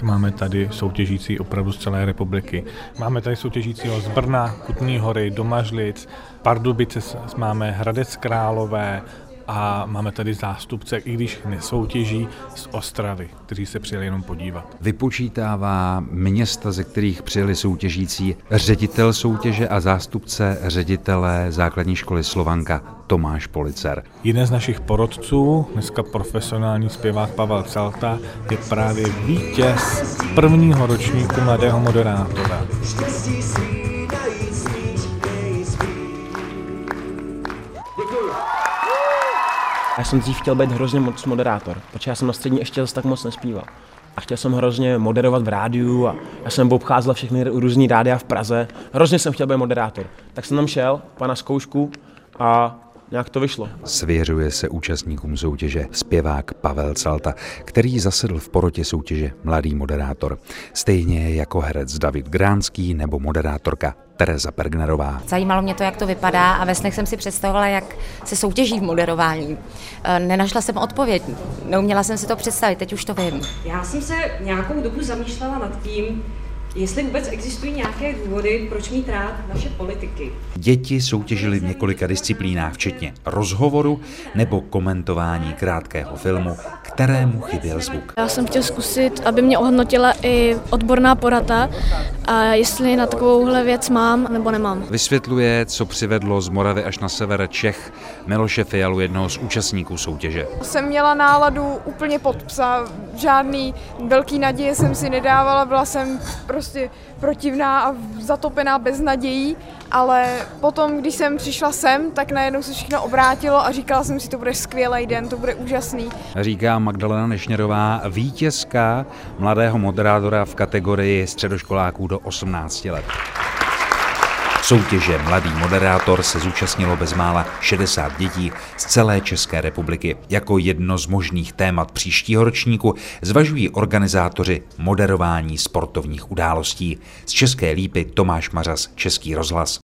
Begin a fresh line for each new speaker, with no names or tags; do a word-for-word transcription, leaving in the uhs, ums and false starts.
Máme tady soutěžící opravdu z celé republiky. Máme tady soutěžícího z Brna, Kutné Hory, Domažlic, Pardubice máme, Hradec Králové a máme tady zástupce, i když nesoutěží, z Ostravy, kteří se přijeli jenom podívat.
Vypočítává města, ze kterých přijeli soutěžící, ředitel soutěže a zástupce ředitele základní školy Slovanka Tomáš Policer.
Jeden z našich porodců, dneska profesionální zpěvák Pavel Celta, je právě vítěz prvního ročníku Mladého moderátora.
Já jsem dřív chtěl být hrozně moc moderátor, protože já jsem na střední ještě zase tak moc nespíval. A chtěl jsem hrozně moderovat v rádiu a já jsem obcházel všechny různý rádia v Praze. Hrozně jsem chtěl být moderátor. Tak jsem tam šel, pana zkoušku a nějak to vyšlo.
Svěřuje se účastníkům soutěže zpěvák Pavel Celta, který zasedl v porotě soutěže Mladý moderátor. Stejně jako herec David Gránský nebo moderátorka Tereza Pergnerová.
Zajímalo mě to, jak to vypadá a ve snech jsem si představovala, jak se soutěží v moderování. Nenašla jsem odpověď, neuměla jsem si to představit, teď už to vím.
Já jsem se nějakou dobu zamýšlela nad tím, jestli vůbec existují nějaké důvody, proč mít rád naše politiky.
Děti soutěžily v několika disciplínách, včetně rozhovoru nebo komentování krátkého filmu, kterému chyběl zvuk.
Já jsem chtěl zkusit, aby mě ohodnotila i odborná porada a jestli na takovouhle věc mám nebo nemám.
Vysvětluje, co přivedlo z Moravy až na sever Čech Miloše Fialu, jednoho z účastníků soutěže.
Jsem měla náladu úplně pod psa, žádný velký naděje jsem si nedávala, byla jsem prostě protivná a zatopená bez nadějí, ale potom, když jsem přišla sem, tak najednou se všechno obrátilo a říkala jsem si, to bude skvělý den, to bude úžasný.
Říká Magdalena Nešněrová, vítězka Mladého moderátora v kategorii středoškoláků do osmnácti let. Soutěže Mladý moderátor se zúčastnilo bezmála šedesát dětí z celé České republiky. Jako jedno z možných témat příštího ročníku zvažují organizátoři moderování sportovních událostí. Z České Lípy Tomáš Mařas, Český rozhlas.